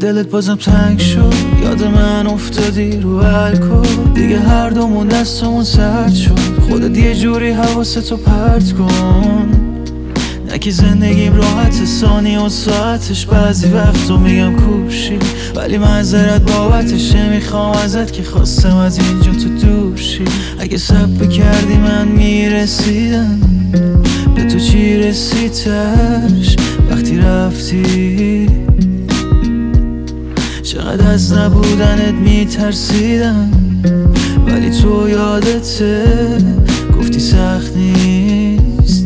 دلت بازم تنگ شد، یاد من افتادی رو الکل. دیگه هر دومون دستمون سرد شد، خودت یه جوری حواستو پرت کن. نه که زندگیم راحت ثانیه و ساعتش، بعضی وقتو میگم کوشی، ولی معذرت بابتش نمیخوام ازت که خواستم از اینجا تو دوشی. اگه صبر کردی من میرسیدم به تو، چی رسیدش وقتی رفتی؟ چقدر از نبودنت میترسیدم، ولی تو یادته گفتی سخت نیست.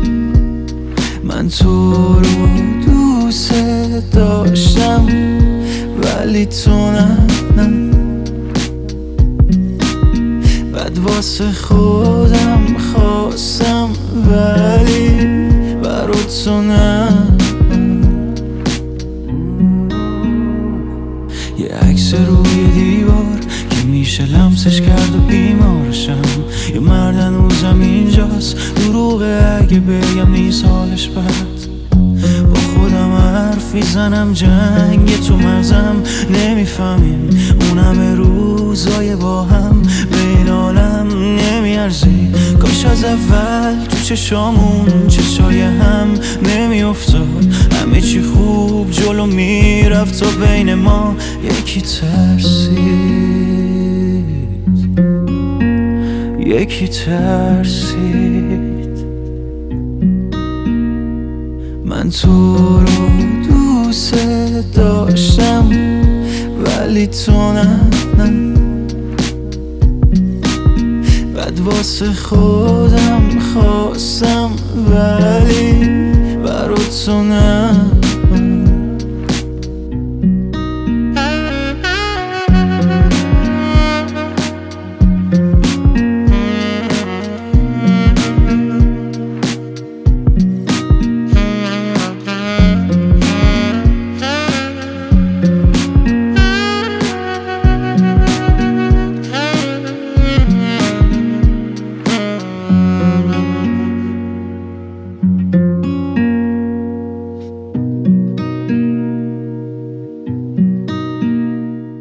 من تو رو دوست داشتم ولی تو نه. بعد واسه خودم خواستم ولی برات تو نه. یه عکس روی دیوار که میشه لمسش کرد و بیمارشم. یه مرد هنوزم اینجاست، دروغه اگه بگم نیست حالش بد. با خودم حرف میزنم، جنگ تو مغزم نمیفهمیم اون همه روزای با هم به این عالم نمیارزی. کاش از اول تو چشامون چشای هم نمیافتاد، همه چی خوب جلو میرفت و بین ما یکی ترسید. من تو رو دوست داشتم ولی تو نه. بعد واسه خودم خواستم ولی برات تو نه.